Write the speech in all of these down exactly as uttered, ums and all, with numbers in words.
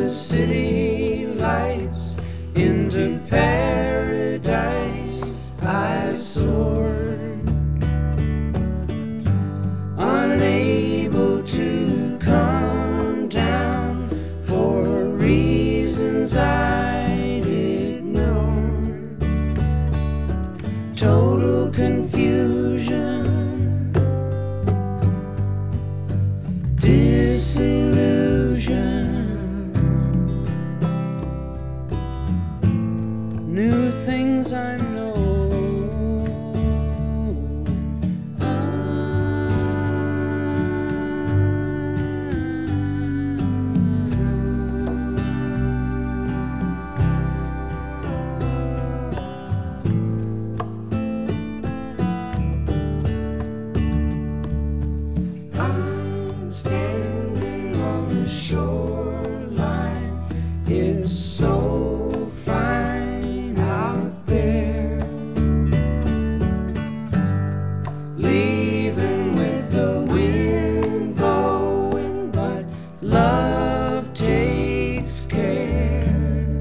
the city lights, into paradise I soared, unable to come down for reasons I'd ignored. Total confusion, disillusion, new things I'm knowing. I'm standing on the shoreline. It's so fine out there, leaving with the wind blowing, but love takes care.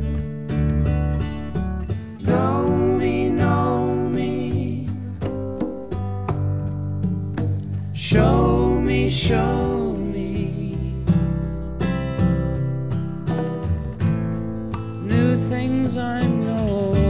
Know me, know me, show me, show me new things I'm knowing.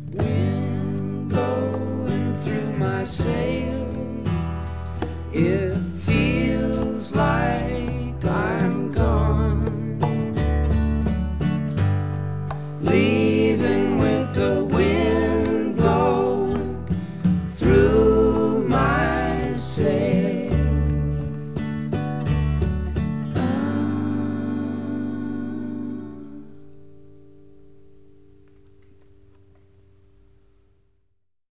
Wind blowing through my sails is